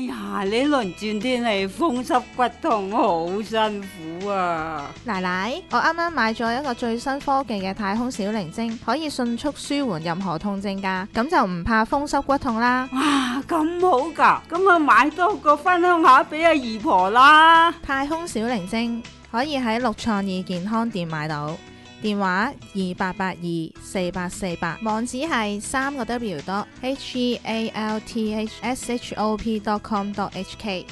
呀，呢輪轉天氣風濕骨痛好辛苦啊！ 奶奶，我啱啱買咗一個最新科技嘅太空小靈精，可以迅速舒緩任何痛症㗎，咁就唔怕風濕骨痛啦。 哇，咁好㗎，咁啊買多個分享下俾阿姨婆啦。 太空小靈精可以喺六創意健康店買到，電話28824848，網址係3個W.healthshop.com.hk。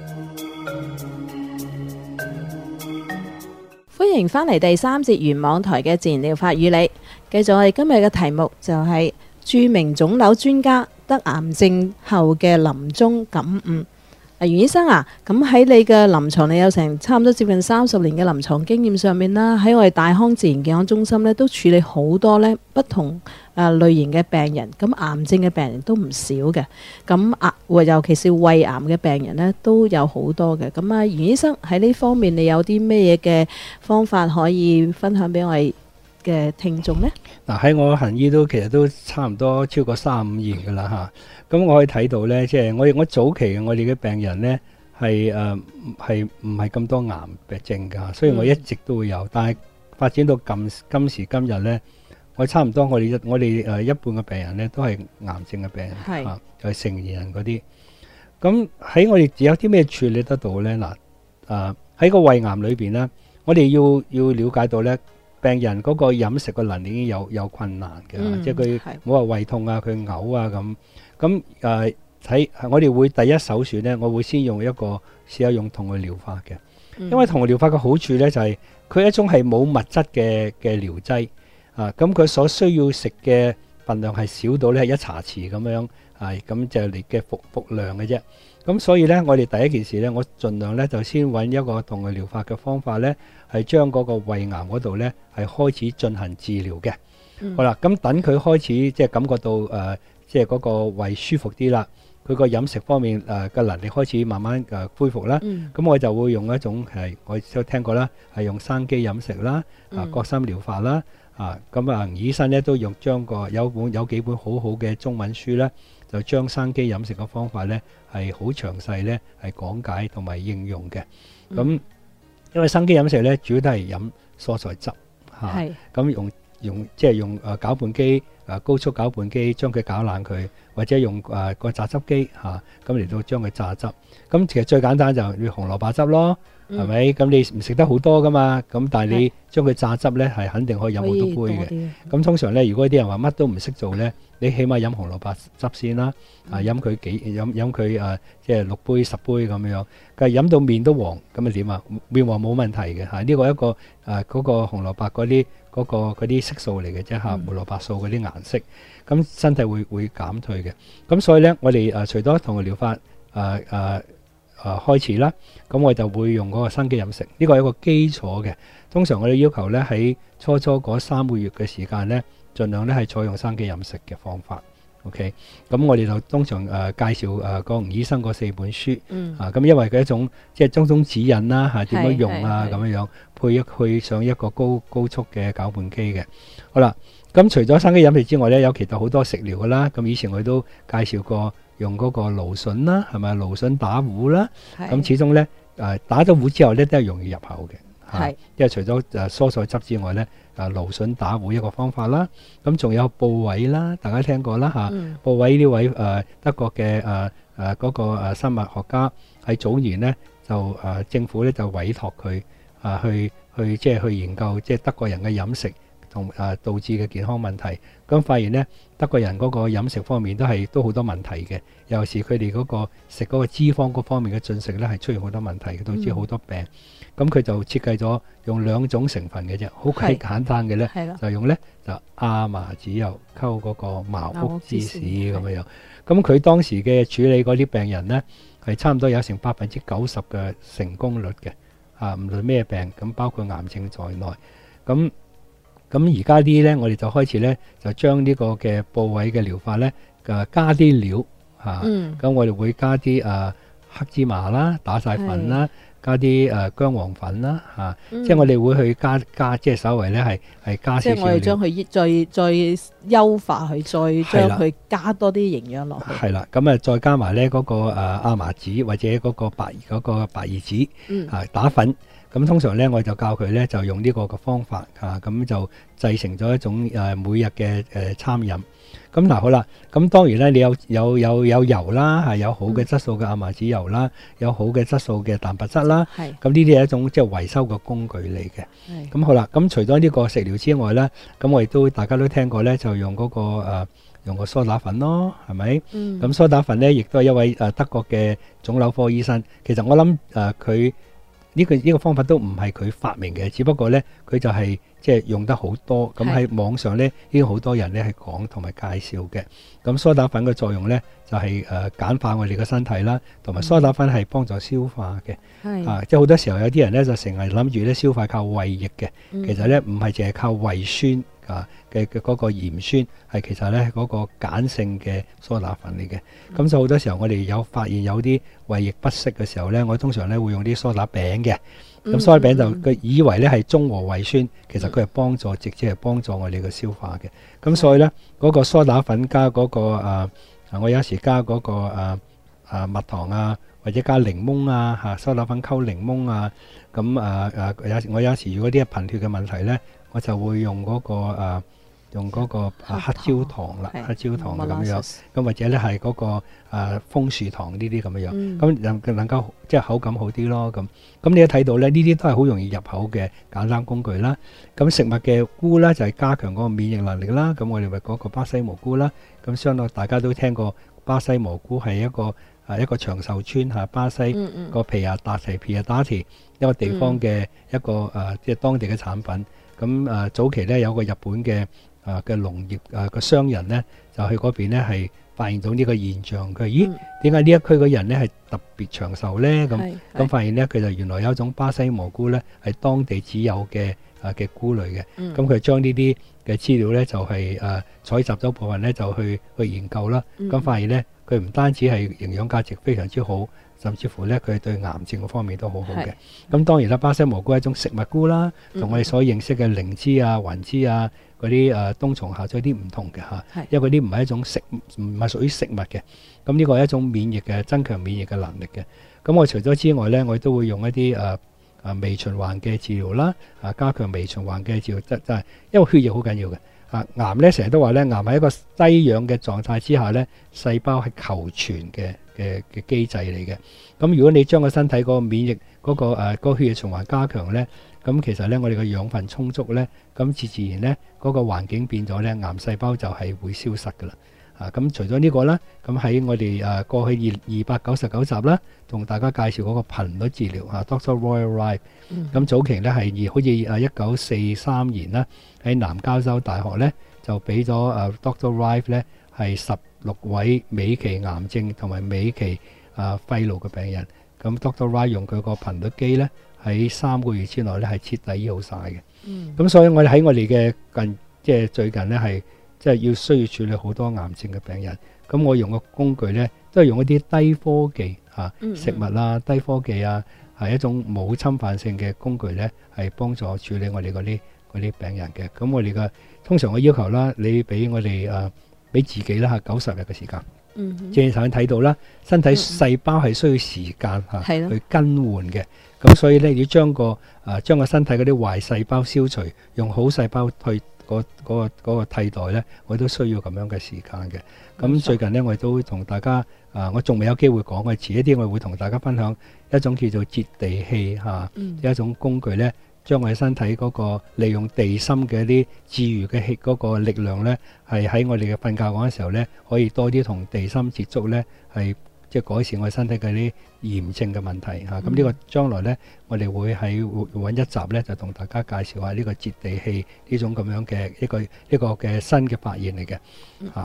歡迎返嚟第三節原網台嘅自然療法與你，繼續我哋今日嘅題目就係著名腫瘤專家得癌症後嘅臨終感悟。袁醫生啊，咁喺你嘅臨床，你有成差唔多接近30年嘅臨床經驗上面啦，喺我哋大康自然健康中心呢，都處理好多呢不同類型嘅病人，咁癌症嘅病人都唔少嘅，咁尤其是胃癌嘅病人呢，都有好多嘅。咁袁醫生喺呢方面，你有啲咩嘢嘅方法可以分享俾我哋嘅聽眾呢？ 嗱，喺我行醫其實都差唔多超過35年噶啦嚇。咁我可以睇到咧，即係我早期我哋嘅病人咧係唔係咁多癌症㗎，所以我一直都會有。但係發展到今時今日咧，我差唔多我哋一半嘅病人咧都係癌症嘅病人嚇，就係成年人嗰啲。咁喺我哋有啲咩處理得到咧？嗱，喺個胃癌裏邊咧，我哋要了解到咧，病人嗰個飲食嘅能力已經有困難嘅，即係佢冇話胃痛啊，佢嘔啊咁。咁我哋會第一首選咧，我會先試下用銅嘅療法嘅，因為銅嘅療法嘅好處咧就係佢一種係冇物質嘅療劑啊，咁佢所需要食嘅份量係少到咧係一茶匙咁樣，咁就嚟嘅服量嘅啫。咁所以咧，我哋第一件事咧，我盡量咧就先揾一個銅嘅療法嘅方法咧，係將嗰個胃癌嗰度咧係開始進行治療嘅。好啦，咁等佢開始即係感覺到即係嗰個胃舒服啲啦，佢個飲食方面嘅能力開始慢慢恢復啦。咁我就會用一種我都聽過啦，係用生肌飲食啦，葛森療法啦，咁醫生咧都有幾本好好嘅中文書咧，就將生肌飲食嘅方法咧係好詳細咧係講解同埋應用嘅。咁因為生肌飲食咧主要都係飲蔬菜汁咁用攪拌機高速攪拌機將佢攪爛佢，或者用個榨汁機咁嚟到將佢榨汁。咁其實最簡單就係紅蘿蔔汁咯，係咪？咁你唔食得好多噶嘛，咁但係你將佢榨汁咧係肯定可以飲好多杯嘅。咁通常咧，如果啲人話乜都唔識做咧，你起碼飲紅蘿蔔汁先啦，飲佢即係6杯10杯咁樣。但係飲到面都黃，咁啊點啊？面黃冇問題嘅嚇，呢個一個嗰個紅蘿蔔嗰啲色素嚟嘅啫嚇，胡蘿蔔素嗰啲顏色，咁身體會減退嘅。咁所以咧，我哋除咗銅嘅療法開始啦，咁我就會用嗰個生肌飲食，呢個係一個基礎嘅。通常我哋要求咧喺初嗰3個月嘅時間咧，盡量咧係採用生肌飲食嘅方法。OK， 咁我哋就通常介紹個吳醫生嗰4本書，咁因為佢一種即係種指引啦嚇，點樣用咁樣配上一個高速嘅攪拌機嘅。好啦，咁除咗生肌飲食之外咧，有其他好多食療噶啦。咁以前我都介紹過用嗰個蘆筍啦，係咪蘆筍打糊啦？咁始終咧打咗糊之後咧都係容易入口嘅。因為除咗蔬菜汁之外咧，蘆筍打糊一個方法啦。咁仲有布位啦，大家聽過啦嚇。布位呢位德國嘅嗰個生物學家喺早年咧就政府咧就委託佢去研究即係德國人嘅飲食同導致嘅健康問題。咁發現咧德國人嗰個飲食方面都好多問題嘅，尤其是佢哋嗰個食嗰個脂肪嗰方面嘅進食咧係出現好多問題嘅，導致好多病。咁佢就設計咗用2種成分嘅啫，好鬼簡單嘅咧，就用咧就亞麻籽油溝嗰個茅屋芝士咁樣。咁佢當時嘅處理嗰啲病人咧係差唔多有成90%嘅成功率嘅，唔論咩病，咁包括癌症在內。咁而家啲咧，我哋就開始咧就將呢個嘅部位嘅療法咧加啲料咁我哋會加啲黑芝麻啦，打晒粉啦， 加啲薑黃粉啦嚇， 嗯即係我哋會去加即係稍微咧係加少少料。 即係我哋將佢再優化佢，再將佢加多啲營養落去。 係啦，咁再加埋咧嗰個亞麻籽或者嗰個白葉子打粉。咁通常咧我就教佢咧就用呢個嘅方法咁就製成咗一種每日嘅餐飲。咁嗱好啦，咁當然咧你有油啦，係有好嘅質素嘅亞麻籽油啦，有好嘅質素嘅蛋白質啦。 係。 咁呢啲係一種即係維修嘅工具嚟嘅。 係。 咁好啦，咁除咗呢個食療之外咧，咁我亦都大家都聽過咧，就用嗰個用個梳打粉咯，係咪？咁梳打粉咧，亦都係一位德國嘅腫瘤科醫生。其實我諗佢呢個方法都唔係佢發明嘅，只不過咧佢就係即係用得好多。咁喺網上咧已經好多人咧係講同埋介紹嘅。咁梳打粉嘅作用咧就係簡化我哋嘅身體啦，同埋梳打粉係幫助消化嘅。即係好多時候有啲人咧就成日諗住咧消化靠胃液嘅，其實咧唔係淨係靠胃酸嘅嗰個鹽酸，係其實咧嗰個鹼性嘅梳打粉嚟嘅。咁就好多時候我哋有發現有啲胃液不適嘅時候咧，我通常咧會用啲梳打餅嘅。咁梳打餅就佢以為咧係中和胃酸，其實佢係直接係幫助我哋嘅消化嘅。咁所以咧嗰個梳打粉加嗰個我有時加嗰個蜜糖或者加檸檬梳打粉溝檸檬咁我有時如果啲貧血嘅問題咧，我就會用嗰個黑椒糖啦，黑椒糖咁樣，咁或者咧係嗰個楓樹糖呢啲咁樣，咁能夠即係口感好啲咯。咁你都睇到咧，呢啲都係好容易入口嘅簡單工具啦。咁食物嘅菇啦，就係加強嗰個免疫能力啦。咁我哋咪嗰個巴西蘑菇啦。咁相當大家都聽過巴西蘑菇係一個長壽村巴西個皮亞達提一個地方嘅一個即係當地嘅產品。咁早期咧有個日本嘅農業個商人咧就去嗰邊咧係發現到呢個現象，佢話咦點解呢一區嘅人咧係特別長壽咧？咁發現咧佢就原來有一種巴西蘑菇咧係當地只有嘅菇類嘅。咁佢將呢啲嘅資料咧就係採集咗部分咧就去研究啦。咁發現咧佢唔單止係營養價值非常之好，甚至乎咧佢對癌症方面都好好嘅。咁當然啦，巴西蘑菇係一種食物菇啦，同我哋所認識嘅靈芝雲芝嗰啲冬蟲夏草啲唔同嘅因為嗰啲唔係一種唔係屬於食物嘅。咁呢個係一種增強免疫嘅能力嘅。咁我除咗之外咧，我亦都會用一啲微循環嘅治療啦，加強微循環嘅治療，真係因為血液好緊要嘅。癌咧成日都話咧，癌喺一個低氧嘅狀態之下咧，細胞係求存嘅機制嚟嘅。咁如果你將個身體嗰個免疫嗰個血液循環加強咧，咁其實咧我哋嘅養分充足咧，咁自然咧嗰個環境變咗咧，癌細胞就係會消失噶啦。咁除咗呢個啦，咁喺我哋過去299集啦，同大家介紹嗰個頻率治療Dr. Roy Rife。咁早期咧係好似1943年啦，喺南加州大學咧就俾咗Dr. Rife 咧係16位尾期癌症同埋尾期肺癆嘅病人。咁 Dr. Rife 用佢個頻率機咧喺3個月之內咧係徹底醫好晒嘅。咁所以我哋喺我哋嘅即係最近咧係即係需要處理好多癌症嘅病人。咁我用嘅工具咧都係用一啲低科技食物低科技係一種冇侵犯性嘅工具咧，係幫助處理我哋嗰啲病人嘅。咁我哋嘅通常嘅要求啦，你俾我哋俾自己啦90日嘅時間。正常睇到啦，身體細胞係需要時間去更換嘅。咁所以咧要將個身體嗰啲壞細胞消除，用好細胞去嗰個替代咧，我都需要咁樣嘅時間嘅。咁最近咧，我亦都同大家我仲未有機會講嘅，遲一啲我會同大家分享一種叫做接地氣一種工具咧，將我哋身體嗰個利用地心嘅一啲治癒嘅氣嗰個力量咧，係喺我哋嘅瞓覺嗰陣時候咧，可以多啲同地心接觸咧，係即係改善我哋身體嘅啲炎症嘅問題咁呢個將來咧，我哋會揾一集咧，就同大家介紹下呢個接地氣呢種咁樣嘅一個嘅新嘅發現嚟嘅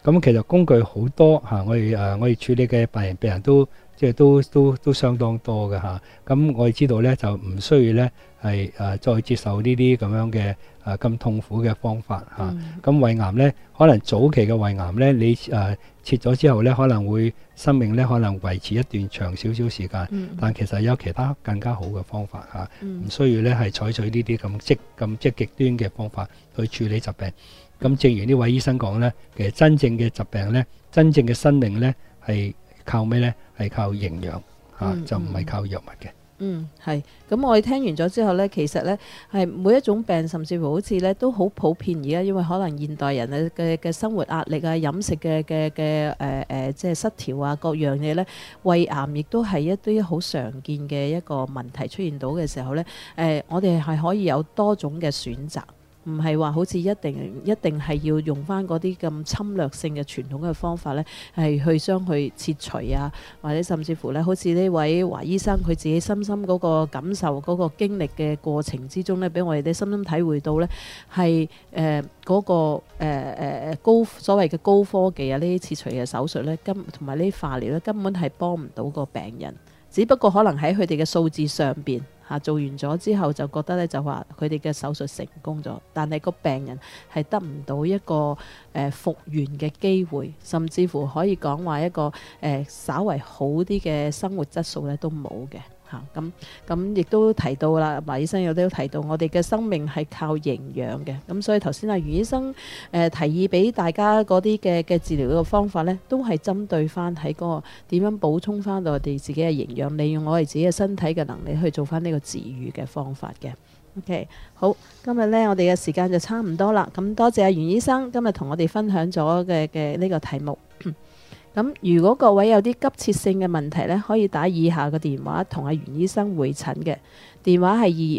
咁其實工具好多嚇，我哋處理嘅病人都即係都相當多嘅嚇。咁我哋知道咧，就唔需要咧係再接受呢啲咁樣嘅咁痛苦嘅方法嚇。咁胃癌咧，可能早期嘅胃癌咧，你切咗之後咧，可能會生命咧可能維持一段長少少時間，但其實有其他更加好嘅方法嚇，唔需要咧係採取呢啲咁即係極端嘅方法去處理疾病。咁正如呢位醫生講咧，其實真正嘅疾病咧，真正嘅生命咧係靠咩咧？係靠營養嚇，就唔係靠藥物嘅。 係。咁我哋聽完咗之後呢，其實呢係每一種病，甚至乎好似呢都好普遍而家，因為可能現代人嘅生活壓力啊、飲食嘅即係失調啊，各樣嘢呢，胃癌亦都係一啲好常見嘅一個問題出現到嘅時候呢，我哋係可以有多種嘅選擇。唔係話好似一定係要用翻嗰啲咁侵略性嘅傳統嘅方法呢，係去將佢切除啊，或者甚至乎呢，好似呢位華醫生佢自己深深嗰個感受、嗰個經歷嘅過程之中呢，俾我哋深深體會到呢，係嗰個所謂嘅高科技啊，呢啲切除嘅手術呢，同埋呢啲化療呢，根本係幫唔到個病人，只不過可能喺佢哋嘅數字上邊。做完咗之後就覺得咧，就話佢哋嘅手術成功咗，但係個病人係得唔到一個復原嘅機會，甚至乎可以講話一個稍為好啲嘅生活質素咧都冇嘅嚇。咁亦都提到啦，馬醫生亦都提到我哋嘅生命係靠營養嘅。咁所以頭先袁醫生提議俾大家嗰啲嘅治療嘅方法咧，都係針對翻喺嗰個點樣補充翻到我哋自己嘅營養，利用我哋自己嘅身體嘅能力去做翻呢個治癒嘅方法嘅。OK， 好，今日呢，我哋嘅時間就差唔多啦。咁多謝袁醫生今日同我哋分享咗嘅呢個題目。咁如果各位有啲急切性嘅問題呢，可以打以下嘅電話同袁醫生會診嘅。電話係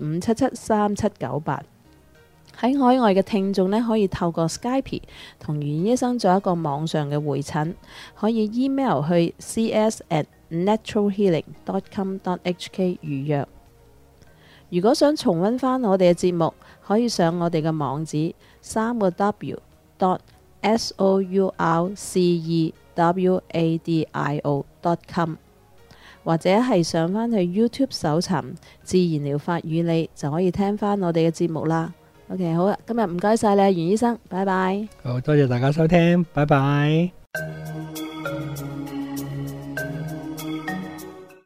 25773798。喺海外嘅聽眾呢，可以透過 Skype 同袁醫生做一個網上嘅會診，可以 email 去 cs@naturalhealing.com.hk 預約。如果想重溫翻我哋嘅節目，可以上我哋嘅網址3w.solcerwadio.com， 或者係上翻去 YouTube 搜尋自然療法與你，就可以聽翻我哋嘅節目啦。OK， 好啦，今日唔該晒你，袁醫生，拜拜。 好多謝大家收聽，拜拜。